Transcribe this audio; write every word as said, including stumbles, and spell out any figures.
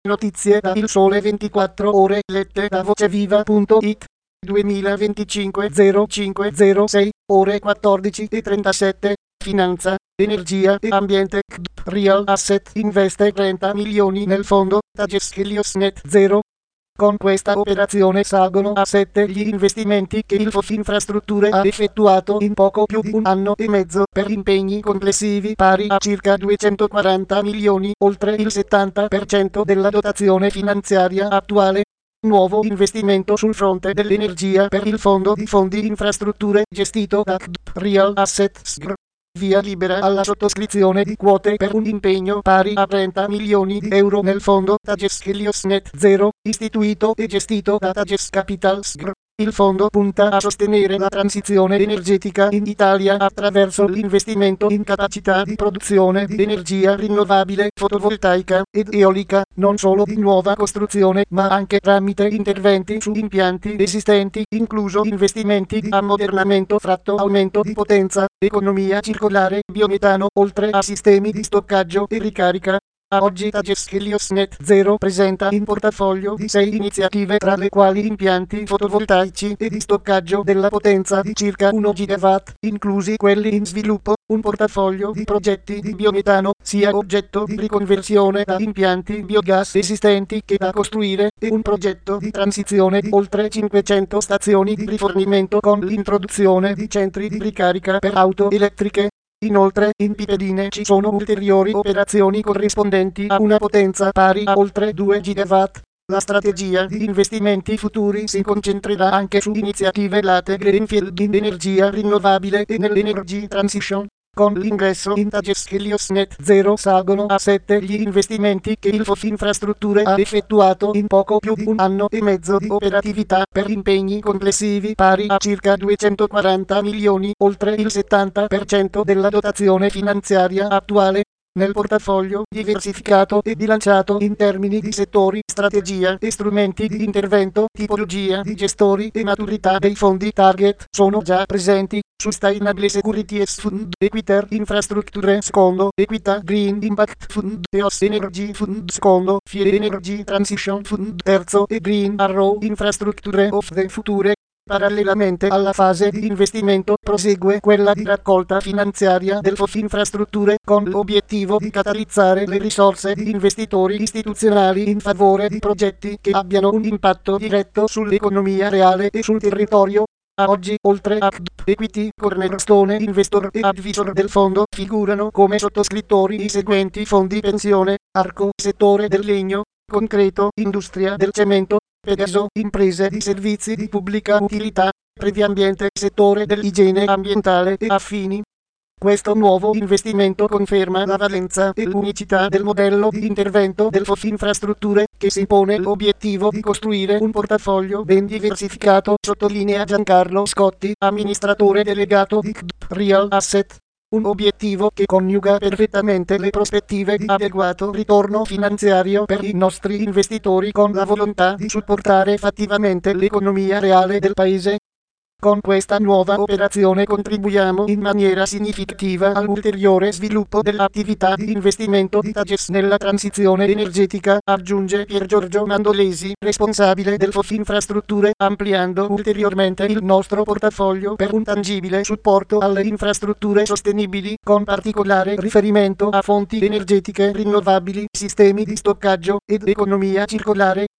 Notizie da Il Sole ventiquattro Ore lette da voceviva punto it. duemilaventicinque zero cinque zero sei ore quattordici e trentasette. Finanza, energia e ambiente. C D P Real Asset investe trenta milioni nel fondo Tages Helios Net Zero. Con questa operazione salgono a sette gli investimenti che il F O F Infrastrutture ha effettuato in poco più di un anno e mezzo per impegni complessivi pari a circa duecentoquaranta milioni, oltre il settanta per cento della dotazione finanziaria attuale. Nuovo investimento sul fronte dell'energia per il Fondo di Fondi Infrastrutture gestito da C D P Real Asset S G R. Via libera alla sottoscrizione di quote per un impegno pari a trenta milioni di euro nel fondo Tages Helios Net Zero, istituito e gestito da Tages Capital S G R. Il fondo punta a sostenere la transizione energetica in Italia attraverso l'investimento in capacità di produzione di energia rinnovabile, fotovoltaica ed eolica, non solo di nuova costruzione ma anche tramite interventi su impianti esistenti, incluso investimenti di ammodernamento fratto aumento di potenza, economia circolare, biometano, oltre a sistemi di stoccaggio e ricarica. A oggi Tages Helios Net Zero presenta in portafoglio di sei iniziative, tra le quali impianti fotovoltaici e di stoccaggio della potenza di circa uno gigawatt, inclusi quelli in sviluppo, un portafoglio di progetti di biometano, sia oggetto di riconversione da impianti biogas esistenti che da costruire, e un progetto di transizione di oltre cinquecento stazioni di rifornimento con l'introduzione di centri di ricarica per auto elettriche. Inoltre, in pipeline ci sono ulteriori operazioni corrispondenti a una potenza pari a oltre due gigawatt. La strategia di investimenti futuri si concentrerà anche su iniziative latte greenfield in energia rinnovabile e nell'energy transition. Con l'ingresso in Tages Helios Net Zero salgono a sette gli investimenti che il F O F Infrastrutture ha effettuato in poco più di un anno e mezzo di operatività per impegni complessivi pari a circa duecentoquaranta milioni, oltre il settanta per cento della dotazione finanziaria attuale. Nel portafoglio diversificato e bilanciato in termini di settori, strategia e strumenti di intervento, tipologia di gestori e maturità dei fondi target sono già presenti: Sustainable Securities Fund, Equiter Infrastructure secondo, Equita Green Impact Fund, E O S Energy Fund secondo, F I E Energy Transition Fund terzo e Green Arrow Infrastructure of the Future. Parallelamente alla fase di investimento prosegue quella di raccolta finanziaria del F O F Infrastrutture, con l'obiettivo di catalizzare le risorse di investitori istituzionali in favore di progetti che abbiano un impatto diretto sull'economia reale e sul territorio. A oggi, oltre a C D P Equity, Cornerstone Investor e Advisor del fondo, figurano come sottoscrittori i seguenti fondi: Pensione, Arco, settore del legno, Concreto, industria del cemento, Pegaso, imprese di servizi di pubblica utilità, Previambiente, settore dell'igiene ambientale e affini. Questo nuovo investimento conferma la valenza e l'unicità del modello di intervento del F O F Infrastrutture, che si pone l'obiettivo di costruire un portafoglio ben diversificato, sottolinea Giancarlo Scotti, amministratore delegato di C D P Real Asset. Un obiettivo che coniuga perfettamente le prospettive di adeguato ritorno finanziario per i nostri investitori con la volontà di supportare fattivamente l'economia reale del Paese. Con questa nuova operazione contribuiamo in maniera significativa all'ulteriore sviluppo dell'attività di investimento di Tages nella transizione energetica, aggiunge Piergiorgio Mandolesi, responsabile del F O F Infrastrutture, ampliando ulteriormente il nostro portafoglio per un tangibile supporto alle infrastrutture sostenibili, con particolare riferimento a fonti energetiche rinnovabili, sistemi di stoccaggio ed economia circolare.